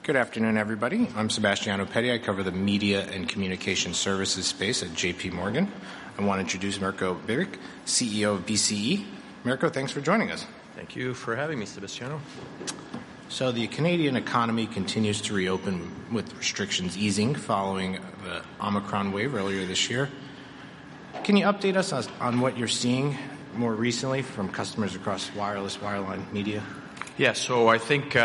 Good afternoon, everybody. I'm Sebastiano Petti. I cover the media and communication services space at JP Morgan. I want to introduce Mirko Bibic, CEO of BCE. Mirko, thanks for joining us. Thank you for having me, Sebastiano. So the Canadian economy continues to reopen with restrictions easing following the Omicron wave earlier this year. Can you update us on what you're seeing more recently from customers across wireless, wireline, media? Yeah, so I think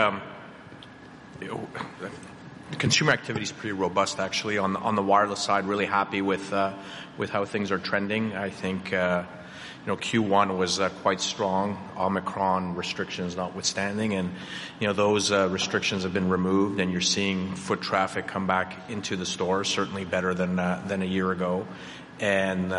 consumer activity is pretty robust, actually. On the wireless side, really happy with how things are trending. I think Q1 was quite strong, Omicron restrictions notwithstanding, and those restrictions have been removed, and you're seeing foot traffic come back into the stores, certainly better than a year ago, and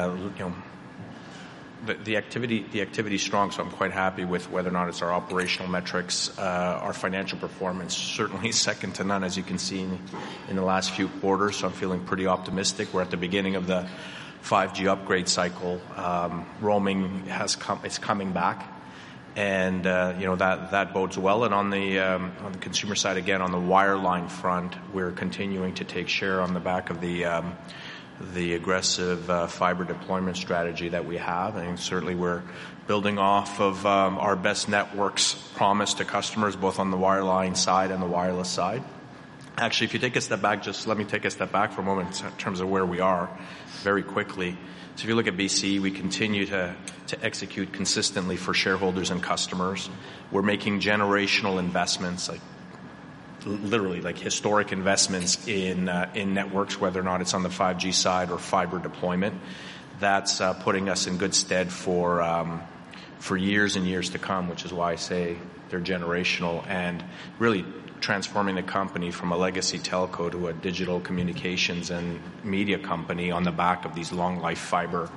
The activity is strong, so I'm quite happy with whether or not it's our operational metrics, our financial performance, certainly second to none, as you can see in the last few quarters. So I'm feeling pretty optimistic. We're at the beginning of the 5G upgrade cycle. Roaming it's coming back, and that bodes well. And on the consumer side, again, on the wireline front, we're continuing to take share on the back of the aggressive fiber deployment strategy that we have. And certainly we're building off of our best networks promise to customers, both on the wireline side and the wireless side. Actually, if you take a step back, just let me take a step back for a moment in terms of where we are very quickly. So if you look at BCE, we continue to execute consistently for shareholders and customers. We're making generational investments, literally historic investments in networks, whether or not it's on the 5G side or fiber deployment. That's putting us in good stead for years and years to come, which is why I say they're generational, and really transforming the company from a legacy telco to a digital communications and media company on the back of these long life fiber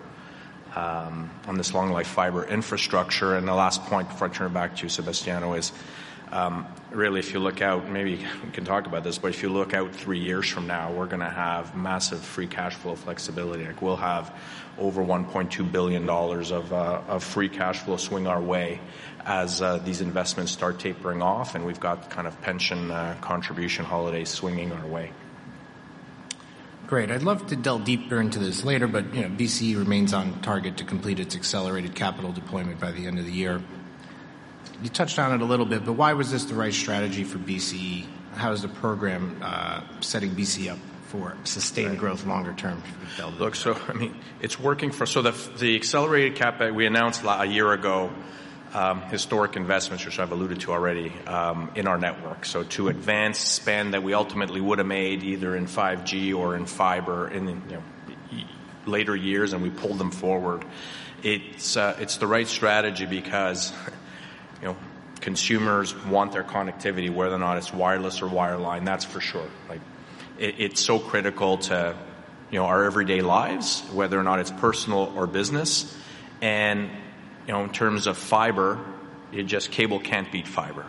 infrastructure. And the last point before I turn it back to you, Sebastiano, is really, if you look out, maybe we can talk about this, but if you look out 3 years from now, we're going to have massive free cash flow flexibility. We'll have over $1.2 billion of free cash flow swing our way as these investments start tapering off, and we've got kind of pension contribution holidays swinging our way. Great. I'd love to delve deeper into this later, but BCE remains on target to complete its accelerated capital deployment by the end of the year. You touched on it a little bit, but why was this the right strategy for BCE? How is the program setting BCE up for sustained growth longer term? Look, so it's working so the accelerated CapEx we announced a year ago, historic investments, which I've alluded to already, in our network. So to advance spend that we ultimately would have made either in 5G or in fiber in later years, and we pulled them forward. It's the right strategy because consumers want their connectivity, whether or not it's wireless or wireline, that's for sure. It's so critical to, our everyday lives, whether or not it's personal or business. And, in terms of fiber, cable can't beat fiber.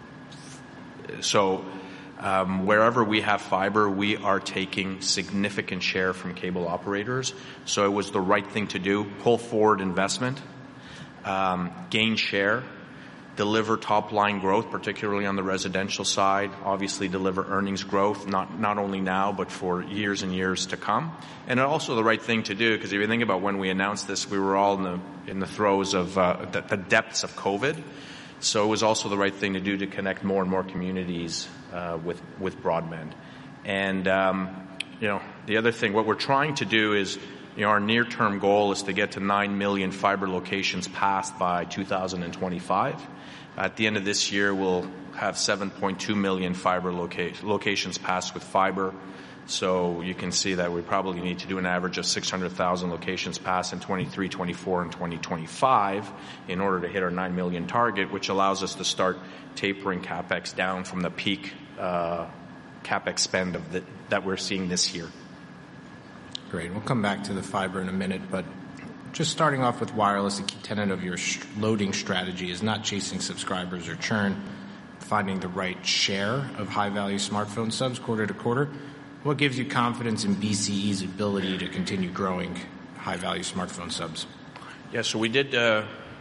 So, wherever we have fiber, we are taking significant share from cable operators. So it was the right thing to do, pull forward investment, gain share, deliver top-line growth, particularly on the residential side, obviously deliver earnings growth, not only now, but for years and years to come. And also the right thing to do, because if you think about when we announced this, we were all in the throes of the depths of COVID. So it was also the right thing to do to connect more and more communities with broadband. And, the other thing, what we're trying to do is, our near-term goal is to get to 9 million fiber locations passed by 2025. At the end of this year, we'll have 7.2 million fiber locations passed with fiber. So you can see that we probably need to do an average of 600,000 locations passed in 23, 24, and 2025 in order to hit our 9 million target, which allows us to start tapering CapEx down from the peak CapEx spend that we're seeing this year. Great. We'll come back to the fiber in a minute, but just starting off with wireless, a key tenet of your loading strategy is not chasing subscribers or churn, finding the right share of high-value smartphone subs quarter to quarter. What gives you confidence in BCE's ability to continue growing high-value smartphone subs? Yeah, so we did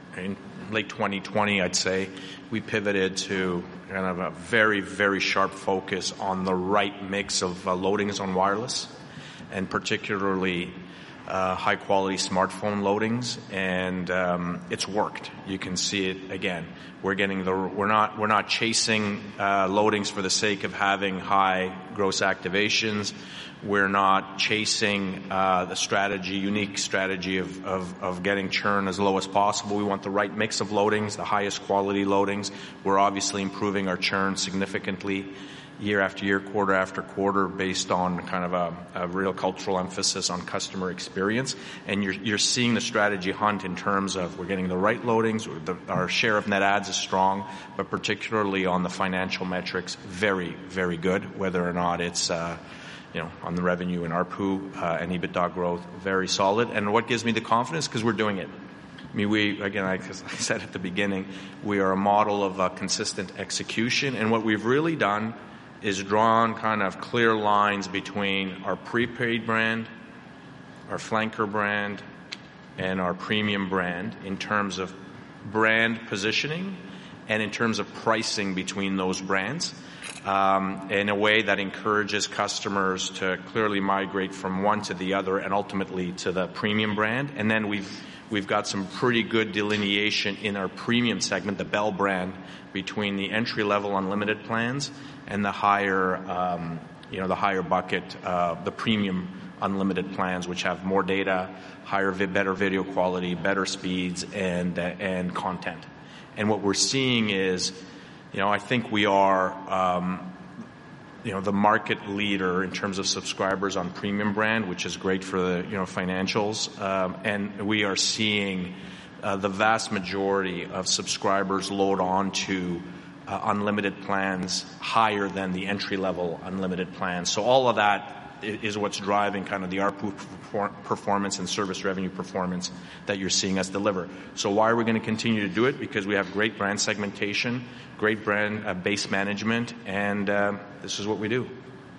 in late 2020, I'd say, we pivoted to kind of a very, very sharp focus on the right mix of loadings on wireless, and particularly high-quality smartphone loadings, and it's worked. You can see it again. We're not chasing loadings for the sake of having high gross activations. We're not chasing the unique strategy of getting churn as low as possible. We want the right mix of loadings, the highest quality loadings. We're obviously improving our churn significantly year after year, quarter after quarter, based on kind of a real cultural emphasis on customer experience. And you're seeing the strategy hunt in terms of we're getting the right loadings. Our share of net adds is strong, but particularly on the financial metrics, very, very good, whether or not it's on the revenue and ARPU and EBITDA growth, very solid. And what gives me the confidence? Because we're doing it. I mean, as I said at the beginning, we are a model of consistent execution. And what we've really done is drawn kind of clear lines between our prepaid brand, our flanker brand, and our premium brand in terms of brand positioning and in terms of pricing between those brands, in a way that encourages customers to clearly migrate from one to the other and ultimately to the premium brand. And then we've got some pretty good delineation in our premium segment, the Bell brand, between the entry-level unlimited plans and the higher bucket, the premium unlimited plans, which have more data, better video quality, better speeds, and content. And what we're seeing is, I think we are, the market leader in terms of subscribers on premium brand, which is great for the, financials. And we are seeing the vast majority of subscribers load on to unlimited plans higher than the entry-level unlimited plans. So all of that is what's driving kind of the ARPU performance and service revenue performance that you're seeing us deliver. So why are we going to continue to do it? Because we have great brand segmentation, great brand base management, and this is what we do.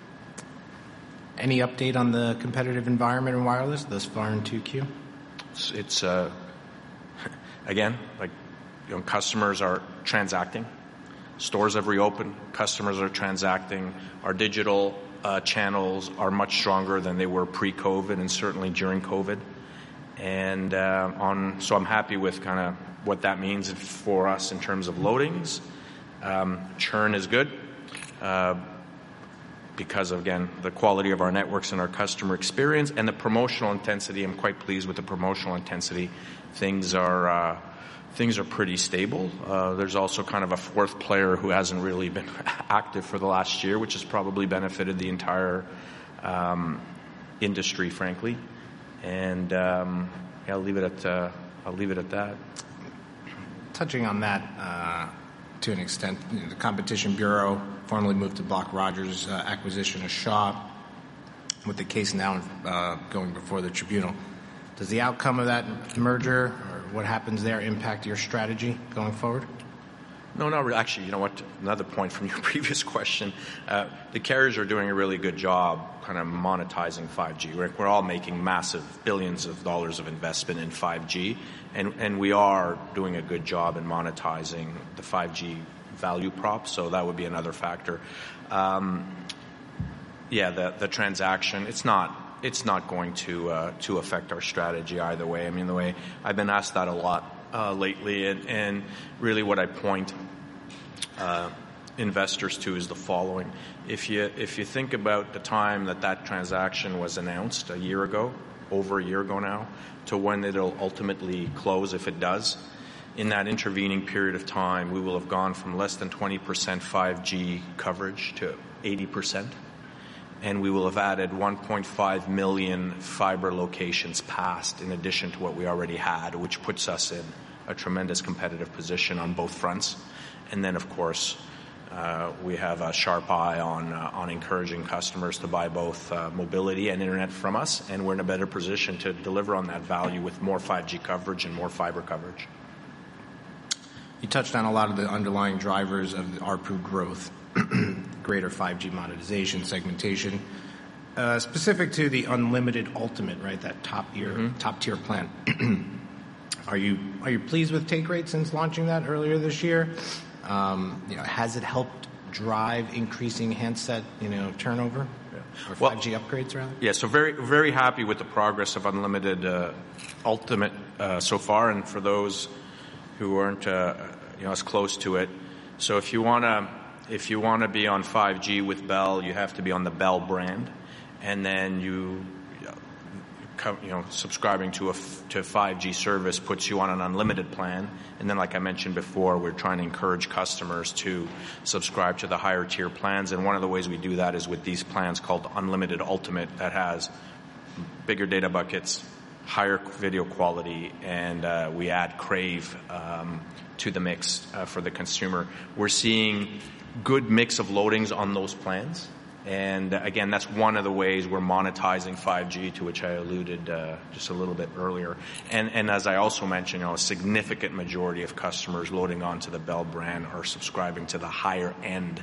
Any update on the competitive environment in wireless thus far in 2Q? It's again, customers are transacting. Stores have reopened. Customers are transacting. Our digital channels are much stronger than they were pre-COVID and certainly during COVID. And so I'm happy with kind of what that means for us in terms of loadings. Churn is good because of, again, the quality of our networks and our customer experience, and the promotional intensity. I'm quite pleased with the promotional intensity. Things are pretty stable. There's also kind of a fourth player who hasn't really been active for the last year, which has probably benefited the entire industry, frankly. And I'll leave it at that. Touching on that to an extent, the Competition Bureau formally moved to block Rogers' acquisition of Shaw, with the case now going before the tribunal. Does the outcome of that merger, or what happens there, impact your strategy going forward? No, not really. Actually, you know what? Another point from your previous question. The carriers are doing a really good job kind of monetizing 5G. We're all making massive billions of dollars of investment in 5G, and we are doing a good job in monetizing the 5G value prop, so that would be another factor. The transaction, it's not going to affect our strategy either way. I mean, the way I've been asked that a lot lately, and really what I point investors to is the following. If you think about the time that transaction was announced over a year ago now, to when it'll ultimately close, if it does, in that intervening period of time, we will have gone from less than 20% 5G coverage to 80%. And we will have added 1.5 million fiber locations passed in addition to what we already had, which puts us in a tremendous competitive position on both fronts. And then, of course, we have a sharp eye on encouraging customers to buy both mobility and internet from us, and we're in a better position to deliver on that value with more 5G coverage and more fiber coverage. You touched on a lot of the underlying drivers of the ARPU growth. Greater 5G monetization, segmentation, specific to the unlimited ultimate, right? That top tier plan. Are you pleased with take rate since launching that earlier this year? Has it helped drive increasing handset turnover? Or 5G upgrades, rather? Yeah, so very, very happy with the progress of Unlimited Ultimate so far, and for those who aren't as close to it. So if you want to be on 5G with Bell, you have to be on the Bell brand, and then subscribing to a 5G service puts you on an unlimited plan. And then, like I mentioned before, we're trying to encourage customers to subscribe to the higher tier plans. And one of the ways we do that is with these plans called Unlimited Ultimate, that has bigger data buckets, higher video quality, and we add Crave to the mix for the consumer. We're seeing good mix of loadings on those plans. And again, that's one of the ways we're monetizing 5G, to which I alluded just a little bit earlier. And as I also mentioned, a significant majority of customers loading onto the Bell brand are subscribing to the higher end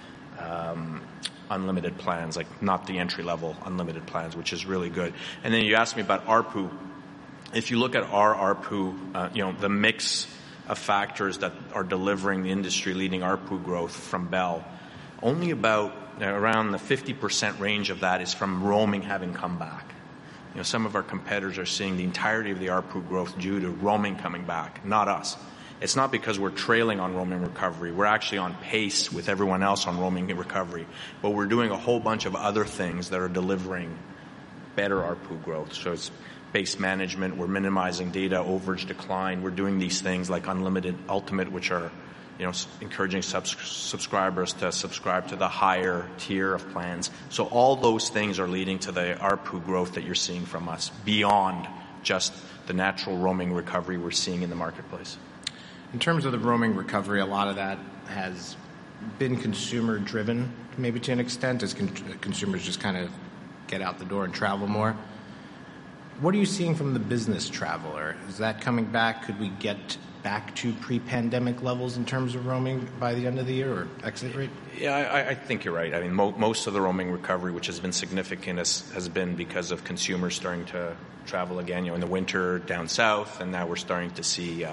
unlimited plans, like not the entry level unlimited plans, which is really good. And then you asked me about ARPU. If you look at our ARPU, the mix of factors that are delivering the industry leading ARPU growth from Bell, only about around the 50% range of that is from roaming having come back. Some of our competitors are seeing the entirety of the ARPU growth due to roaming coming back, not us. It's not because we're trailing on roaming recovery. We're actually on pace with everyone else on roaming recovery. But we're doing a whole bunch of other things that are delivering better ARPU growth. So it's base management. We're minimizing data overage decline. We're doing these things like Unlimited Ultimate, which are encouraging subscribers to subscribe to the higher tier of plans. So all those things are leading to the ARPU growth that you're seeing from us beyond just the natural roaming recovery we're seeing in the marketplace. In terms of the roaming recovery, a lot of that has been consumer driven, maybe to an extent, as consumers just kind of get out the door and travel more. What are you seeing from the business traveler? Is that coming back? Could we get back to pre-pandemic levels in terms of roaming by the end of the year, or exit rate? Yeah, I think you're right. I mean, most of the roaming recovery, which has been significant, has been because of consumers starting to travel again, in the winter down south, and now we're starting to see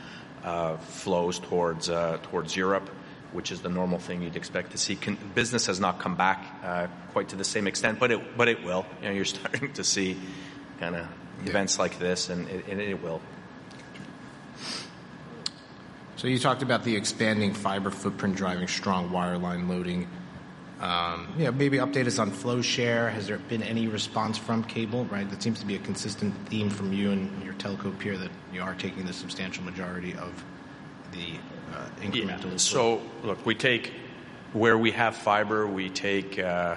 flows towards Europe, which is the normal thing you'd expect to see. Business has not come back quite to the same extent, but it will. You're starting to see kind of events like this, and it will. So you talked about the expanding fiber footprint driving strong wireline loading. Maybe update us on flow share. Has there been any response from cable? Right, that seems to be a consistent theme from you and your telco peer, that you are taking the substantial majority of the incremental. Yeah. So look, we take where we have fiber. We take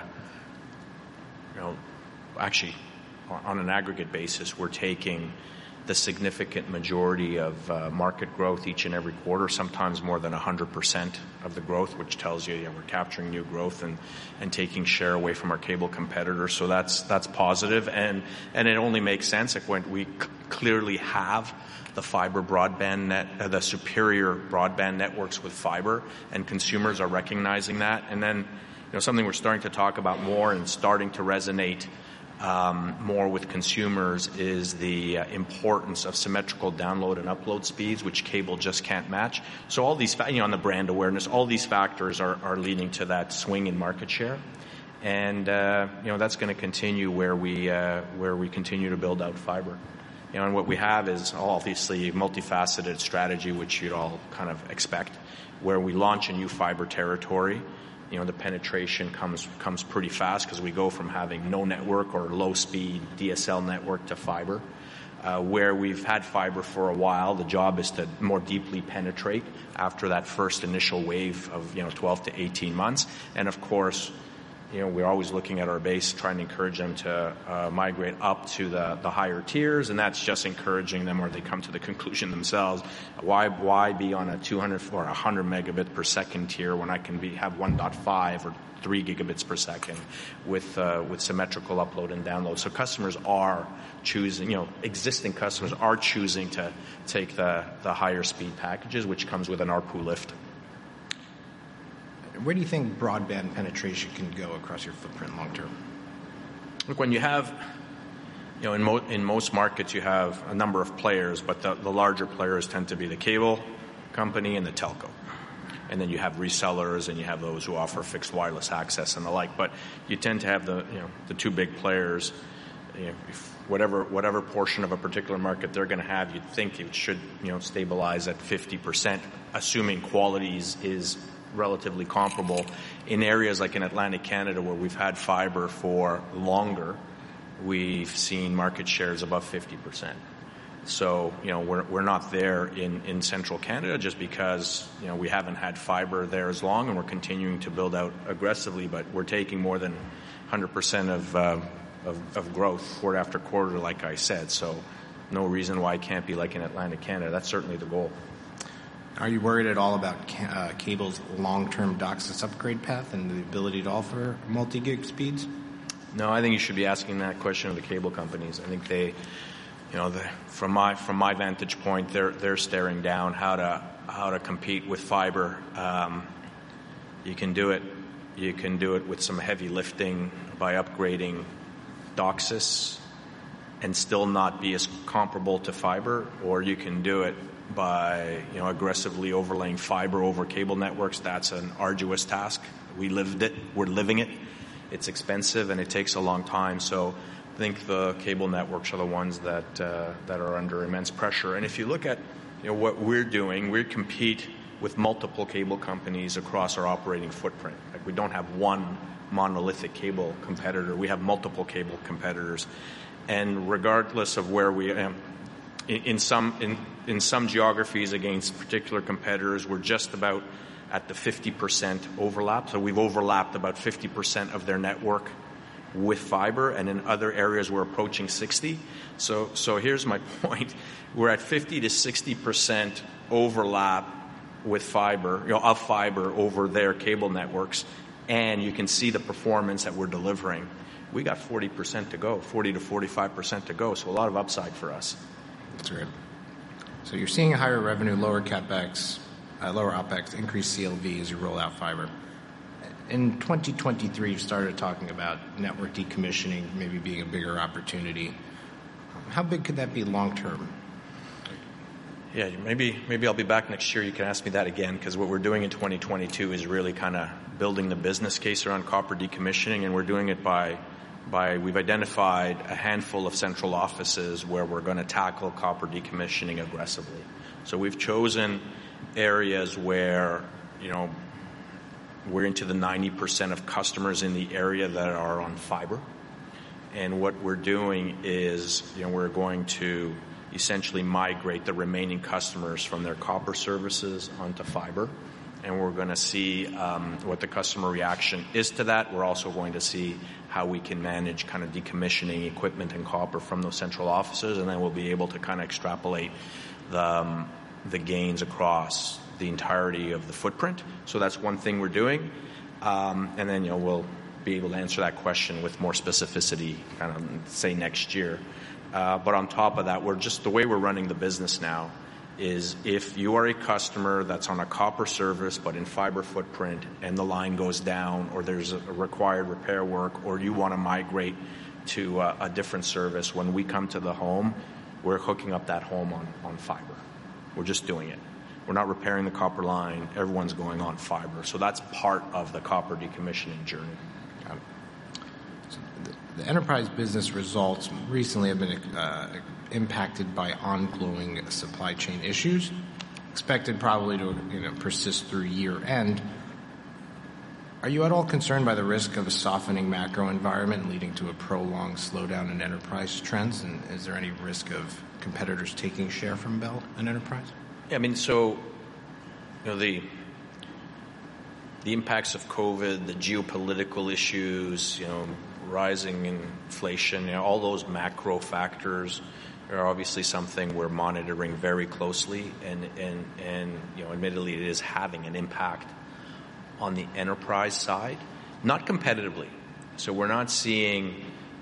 actually on an aggregate basis, we're taking the significant majority of market growth each and every quarter, sometimes more than 100% of the growth, which tells you we're capturing new growth and taking share away from our cable competitors. So that's positive, and it only makes sense when we clearly have the fiber broadband the superior broadband networks with fiber, and consumers are recognizing that. And then something we're starting to talk about more and starting to resonate more with consumers is the importance of symmetrical download and upload speeds, which cable just can't match. So all these, on the brand awareness, all these factors are leading to that swing in market share, and that's going to continue where we continue to build out fiber. And what we have is obviously a multifaceted strategy, which you'd all kind of expect, where we launch a new fiber territory. The penetration comes pretty fast because we go from having no network or low speed DSL network to fiber. Where we've had fiber for a while, the job is to more deeply penetrate after that first initial wave of 12 to 18 months. And of course, we're always looking at our base, trying to encourage them to migrate up to the higher tiers, and that's just encouraging them, or they come to the conclusion themselves. Why be on a 200 or 100 megabit per second tier when I can have 1.5 or 3 gigabits per second with symmetrical upload and download? So customers are choosing, existing customers are choosing to take the higher speed packages, which comes with an ARPU lift. Where do you think broadband penetration can go across your footprint long term? Look, when you have in most markets you have a number of players, but the larger players tend to be the cable company and the telco. And then you have resellers and you have those who offer fixed wireless access and the like. But you tend to have the two big players. Whatever portion of a particular market they're going to have, you'd think it should stabilize at 50%, assuming quality is relatively comparable. In areas like in Atlantic Canada, where we've had fiber for longer, we've seen market shares above 50%. So, we're not there in central Canada just because, we haven't had fiber there as long, and we're continuing to build out aggressively, but we're taking more than 100% of growth quarter after quarter, like I said. So no reason why it can't be like in Atlantic Canada. That's certainly the goal. Are you worried at all about cable's long-term DOCSIS upgrade path and the ability to offer multi-gig speeds? No, I think you should be asking that question of the cable companies. I think they, from my vantage point, they're staring down how to compete with fiber. You can do it. You can do it with some heavy lifting by upgrading DOCSIS and still not be as comparable to fiber, or you can do it by aggressively overlaying fiber over cable networks. That's an arduous task. We lived it. We're living it. It's expensive and it takes a long time. So I think the cable networks are the ones that are under immense pressure. And if you look at what we're doing, we compete with multiple cable companies across our operating footprint. Like, we don't have one monolithic cable competitor. We have multiple cable competitors. And regardless of where we am, in some geographies against particular competitors, we're just about at the 50% overlap. So we've overlapped about 50% of their network with fiber, and in other areas we're approaching 60. So here's my point. We're at 50 to 60% overlap with fiber, of fiber over their cable networks, and you can see the performance that we're delivering. We got 40% to go, 40 to 45% to go, so a lot of upside for us. That's right. So you're seeing a higher revenue, lower CapEx, lower OpEx, increased CLV as you roll out fiber. In 2023, you started talking about network decommissioning maybe being a bigger opportunity. How big could that be long term? Yeah, maybe I'll be back next year. You can ask me that again, because what we're doing in 2022 is really kind of building the business case around copper decommissioning, and we're doing it by we've identified a handful of central offices where we're going to tackle copper decommissioning aggressively. So we've chosen areas where, we're into the 90% of customers in the area that are on fiber. And what we're doing is, we're going to essentially migrate the remaining customers from their copper services onto fiber. And we're going to see what the customer reaction is to that. We're also going to see how we can manage kind of decommissioning equipment and copper from those central offices, and then we'll be able to kind of extrapolate the gains across the entirety of the footprint. So that's one thing we're doing. And then, we'll be able to answer that question with more specificity, kind of say next year. But on top of that, the way we're running the business now is if you are a customer that's on a copper service but in fiber footprint and the line goes down, or there's a required repair work, or you want to migrate to a different service, when we come to the home, we're hooking up that home on fiber. We're just doing it. We're not repairing the copper line. Everyone's going on fiber. So that's part of the copper decommissioning journey. So the enterprise business results recently have been impacted by ongoing supply chain issues, expected probably to persist through year end. Are you at all concerned by the risk of a softening macro environment leading to a prolonged slowdown in enterprise trends? And is there any risk of competitors taking share from Bell in enterprise? Yeah, the impacts of COVID, the geopolitical issues, rising inflation, all those macro factors are obviously something we're monitoring very closely, and admittedly, it is having an impact on the enterprise side, not competitively. So we're not seeing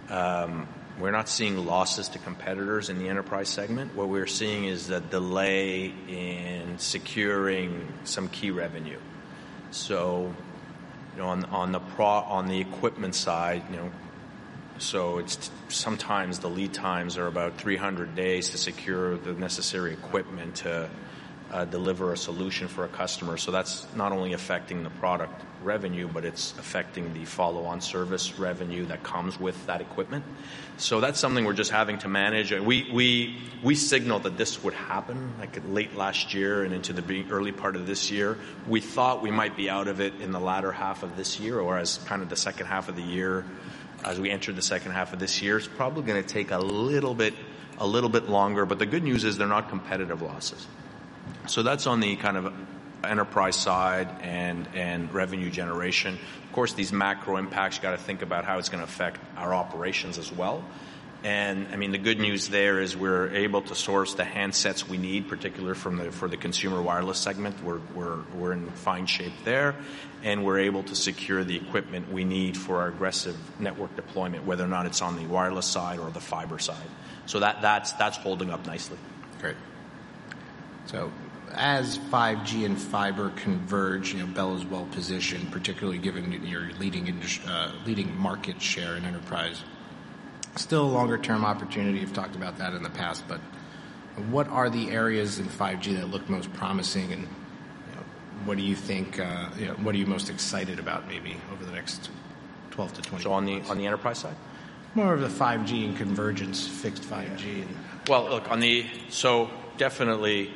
losses to competitors in the enterprise segment. What we're seeing is a delay in securing some key revenue. So, on the equipment side, So sometimes the lead times are about 300 days to secure the necessary equipment to deliver a solution for a customer. So that's not only affecting the product revenue, but it's affecting the follow-on service revenue that comes with that equipment. So that's something we're just having to manage. We signaled that this would happen like late last year and into the early part of this year. We thought we might be out of it in the latter half of this year, or as kind of the second half of the year. As we enter the second half of this year, it's probably going to take a little bit longer. But the good news is they're not competitive losses. So that's on the kind of enterprise side and revenue generation. Of course, these macro impacts, you got to think about how it's going to affect our operations as well. And I mean, the good news there is we're able to source the handsets we need, particularly for the consumer wireless segment. We're in fine shape there, and we're able to secure the equipment we need for our aggressive network deployment, whether or not it's on the wireless side or the fiber side. So that's holding up nicely. Great. So as 5G and fiber converge, Bell is well positioned, particularly given your leading market share in enterprise. Still a longer-term opportunity. You've talked about that in the past, but what are the areas in 5G that look most promising, and what do you think? What are you most excited about, maybe over the next 12 to 20? So on the enterprise side, more of the 5G and convergence, fixed 5G. Yeah. Well, look so definitely.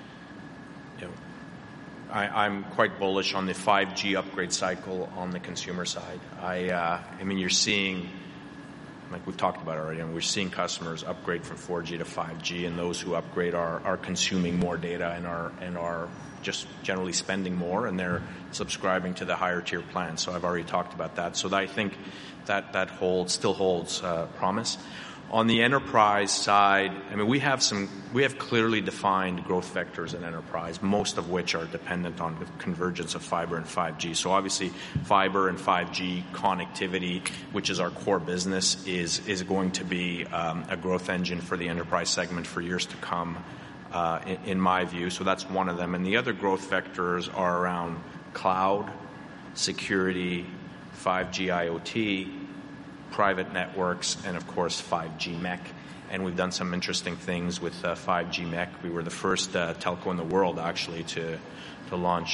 I'm quite bullish on the 5G upgrade cycle on the consumer side. I mean, you're seeing, like we've talked about already, we're seeing customers upgrade from 4G to 5G, and those who upgrade are consuming more data and are just generally spending more, and they're subscribing to the higher tier plan. So I've already talked about that. So I think that still holds promise. On the enterprise side, I mean, we have clearly defined growth vectors in enterprise, most of which are dependent on the convergence of fiber and 5G. So obviously, fiber and 5G connectivity, which is our core business, is going to be a growth engine for the enterprise segment for years to come, in my view. So that's one of them. And the other growth vectors are around cloud, security, 5G IoT, private networks, and of course 5G MEC. And we've done some interesting things with 5G MEC. We were the first telco in the world actually to launch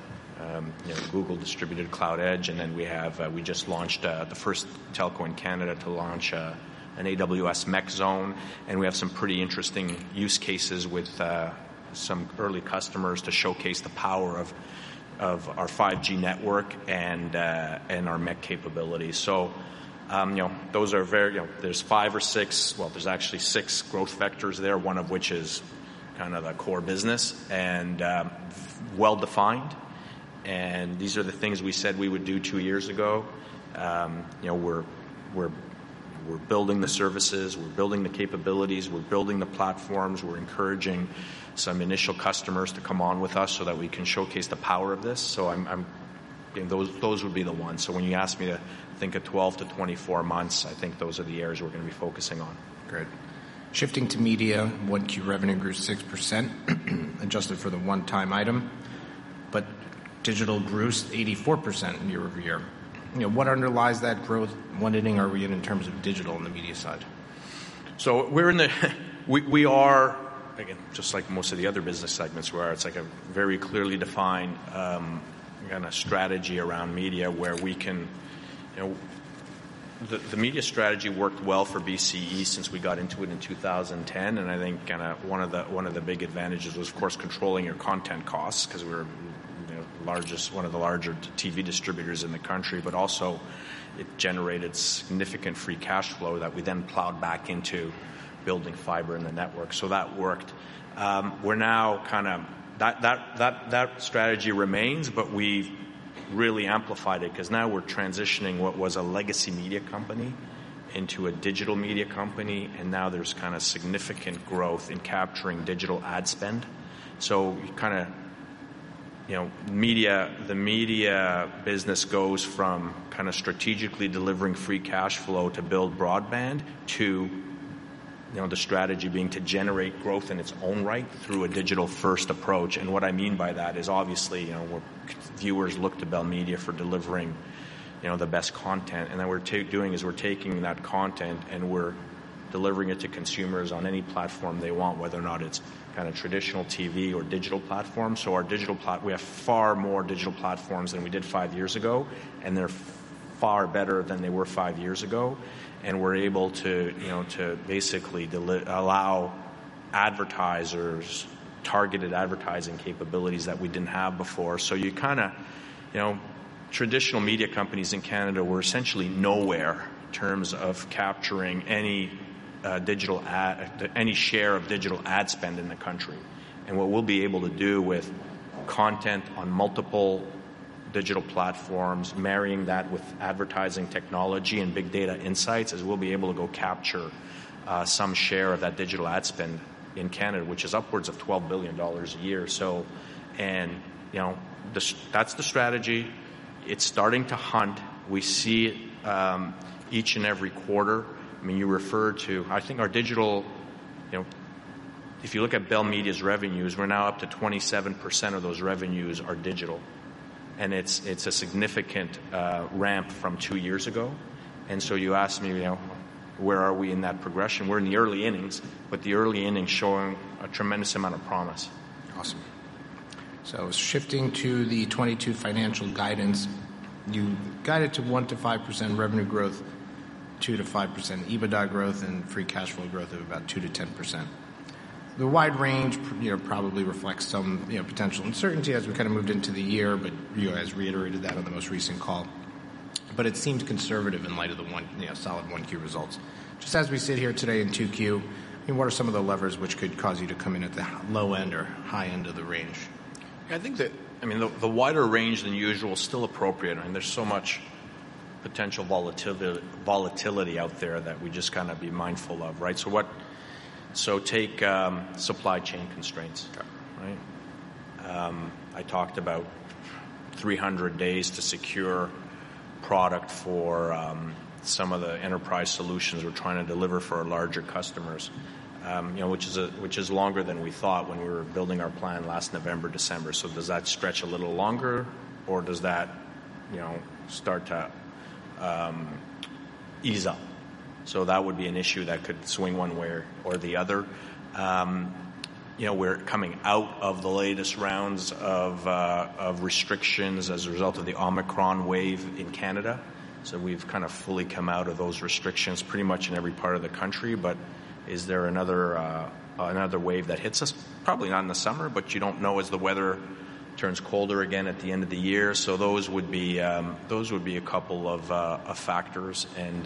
Google Distributed Cloud Edge, and then we just launched the first telco in Canada to launch an AWS MEC zone, and we have some pretty interesting use cases with some early customers to showcase the power of our 5G network and our MEC capabilities. So. Those are there's 5 or 6, there's actually 6 growth vectors there, one of which is kind of the core business and well-defined. And these are the things we said we would do 2 years ago. We're building the services, we're building the capabilities, we're building the platforms, we're encouraging some initial customers to come on with us so that we can showcase the power of this. So those would be the ones. So when you ask me to think of 12 to 24 months, I think those are the areas we're going to be focusing on. Great. Shifting to media, 1Q revenue grew 6%, adjusted for the one-time item, but digital grew 84% year over year. What underlies that growth? What inning are we in terms of digital on the media side? So we are, again, just like most of the other business segments, where it's like a very clearly defined kind of strategy around media where we can, the media strategy worked well for BCE since we got into it in 2010, and I think kind of one of the big advantages was, of course, controlling your content costs, because we were one of the larger TV distributors in the country, but also it generated significant free cash flow that we then plowed back into building fiber in the network. So that worked. We're now kind of that strategy remains, but we've really amplified it, because now we're transitioning what was a legacy media company into a digital media company, and now there's kind of significant growth in capturing digital ad spend. So you kind of, the media business goes from kind of strategically delivering free cash flow to build broadband to the strategy being to generate growth in its own right through a digital-first approach. And what I mean by that is, obviously, viewers look to Bell Media for delivering the best content. And then we're taking that content and we're delivering it to consumers on any platform they want, whether or not it's kind of traditional TV or digital platforms. So we have far more digital platforms than we did 5 years ago, and they're far better than they were 5 years ago. And we're able to, to basically allow advertisers targeted advertising capabilities that we didn't have before. So you kind of, traditional media companies in Canada were essentially nowhere in terms of capturing any share of digital ad spend in the country. And what we'll be able to do with content on multiple digital platforms, marrying that with advertising technology and big data insights, is we'll be able to go capture some share of that digital ad spend in Canada, which is upwards of $12 billion a year. So, that's the strategy. It's starting to hunt. We see it each and every quarter. I mean, you referred to, I think our digital, if you look at Bell Media's revenues, we're now up to 27% of those revenues are digital. And it's a significant ramp from 2 years ago. And so you asked me, where are we in that progression? We're in the early innings, but the early innings showing a tremendous amount of promise. Awesome. So shifting to the 22 financial guidance, you guided to 1% to 5% revenue growth, 2% to 5% EBITDA growth, and free cash flow growth of about 2% to 10%. The wide range, probably reflects some, potential uncertainty as we kind of moved into the year, but you guys reiterated that on the most recent call. But it seemed conservative in light of the solid 1Q results. Just as we sit here today in 2Q, what are some of the levers which could cause you to come in at the low end or high end of the range? I think that, the wider range than usual is still appropriate. There's so much potential volatility out there that we just kind of be mindful of, right? So take supply chain constraints, right? I talked about 300 days to secure product for some of the enterprise solutions we're trying to deliver for our larger customers, which is longer than we thought when we were building our plan last November, December. So does that stretch a little longer, or does that, start to ease up? So that would be an issue that could swing one way or the other. We're coming out of the latest rounds of restrictions as a result of the Omicron wave in Canada. So we've kind of fully come out of those restrictions pretty much in every part of the country. But is there another wave that hits us? Probably not in the summer, but you don't know as the weather turns colder again at the end of the year. So those would be a couple of factors. And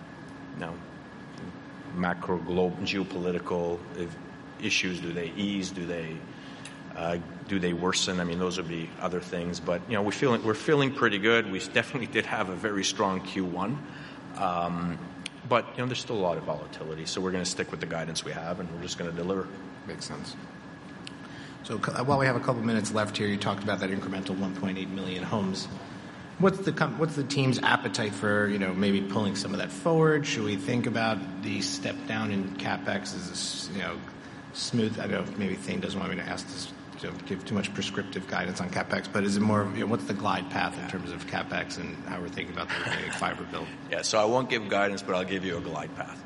macro global geopolitical issues, do they ease? Do they worsen? Those would be other things. But we're feeling pretty good. We definitely did have a very strong Q1, but there's still a lot of volatility. So we're going to stick with the guidance we have, and we're just going to deliver. Makes sense. So while we have a couple minutes left here, you talked about that incremental 1.8 million homes. What's the team's appetite for maybe pulling some of that forward? Should we think about the step down in CapEx as smooth? I don't know if maybe Thane doesn't want me to ask this to give too much prescriptive guidance on CapEx, but is it more what's the glide path in terms of CapEx and how we're thinking about the remaining fiber build? Yeah, so I won't give guidance, but I'll give you a glide path.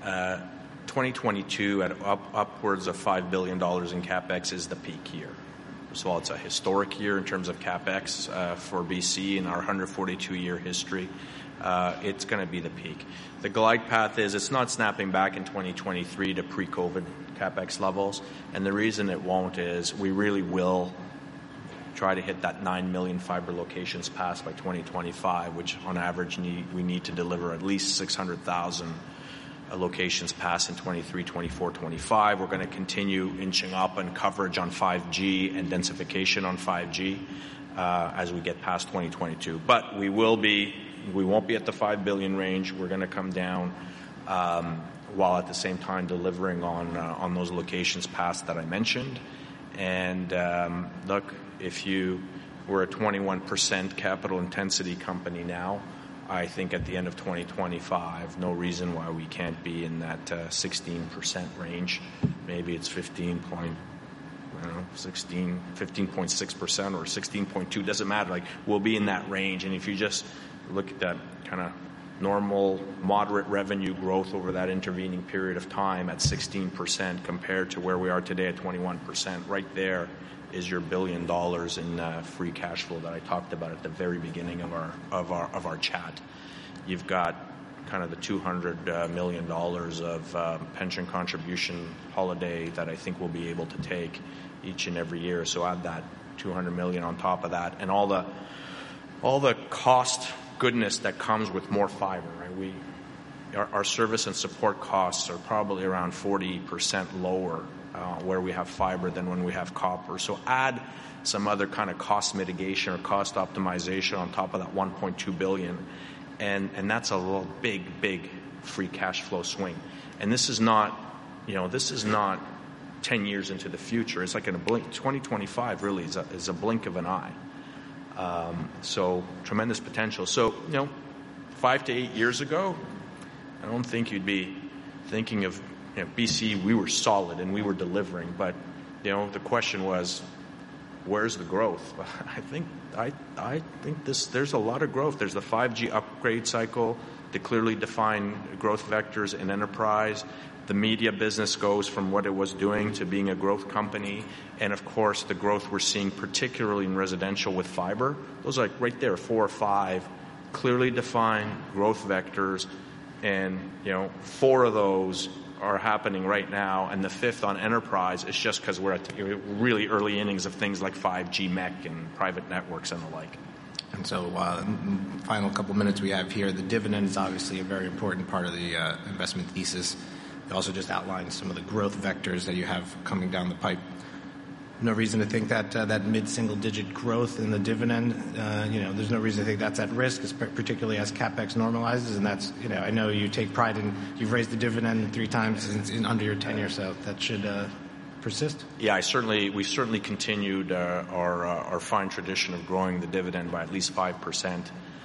2022 at upwards of $5 billion in CapEx is the peak year. First of all, it's a historic year in terms of CapEx for BC in our 142-year history. It's going to be the peak. The glide path is it's not snapping back in 2023 to pre-COVID CapEx levels, and the reason it won't is we really will try to hit that 9 million fiber locations passed by 2025, which on average we need to deliver at least 600,000 locations passed in 23, 24, 25. We're going to continue inching up on coverage on 5G and densification on 5G as we get past 2022. But we won't be at the $5 billion range. We're going to come down while at the same time delivering on those locations passed that I mentioned. And look, if we're a 21% capital intensity company now, I think at the end of 2025, no reason why we can't be in that 16% range. Maybe it's 15.6% or 16.2, doesn't matter. We'll be in that range. And if you just look at that kind of normal, moderate revenue growth over that intervening period of time at 16% compared to where we are today at 21%. Right there is your $1 billion in free cash flow that I talked about at the very beginning of our chat. You've got kind of the $200 million of pension contribution holiday that I think we'll be able to take each and every year. So add that $200 million on top of that, and all the cost goodness that comes with more fiber. Right? Our service and support costs are probably around 40% lower where we have fiber than when we have copper. So add some other kind of cost mitigation or cost optimization on top of that $1.2 billion, and that's a little big free cash flow swing. And this is not 10 years into the future. It's like in a blink. 2025 really is a blink of an eye. So tremendous potential. So 5 to 8 years ago, I don't think you'd be thinking of BC. We were solid and we were delivering, but the question was, where's the growth? I think there's a lot of growth. There's the 5G upgrade cycle, the clearly defined growth vectors in enterprise. The media business goes from what it was doing to being a growth company. And of course, the growth we're seeing, particularly in residential with fiber, those are like right there, 4 or 5 clearly defined growth vectors. And, 4 of those are happening right now. And the 5th on enterprise is just because we're at really early innings of things like 5G MEC and private networks and the like. And so, final couple minutes we have here, the dividend is obviously a very important part of the investment thesis. You also just outlined some of the growth vectors that you have coming down the pipe. No reason to think that that mid-single-digit growth in the dividend, there's no reason to think that's at risk, particularly as CapEx normalizes. And that's, I know you take pride in you've raised the dividend 3 times in under your tenure, so that should persist. Yeah, we've certainly continued our fine tradition of growing the dividend by at least 5%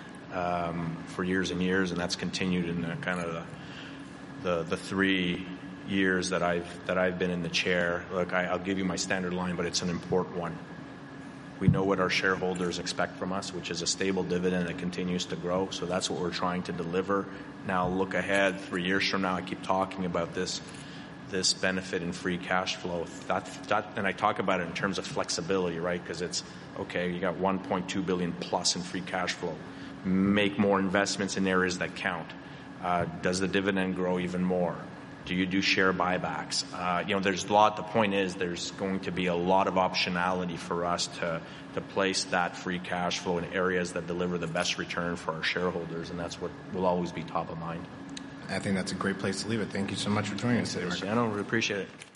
for years and years, and that's continued in kind of the 3 years that I've been in the chair. Look, I'll give you my standard line, but it's an important one. We know what our shareholders expect from us, which is a stable dividend that continues to grow. So that's what we're trying to deliver. Now look ahead 3 years from now. I keep talking about this benefit in free cash flow. And I talk about it in terms of flexibility, right? Because it's okay. You got $1.2 billion plus in free cash flow. Make more investments in areas that count. Does the dividend grow even more? Do you do share buybacks? There's a lot. The point is there's going to be a lot of optionality for us to place that free cash flow in areas that deliver the best return for our shareholders, and that's what will always be top of mind. I think that's a great place to leave it. Thank you so much for joining us today, Mark. I really appreciate it.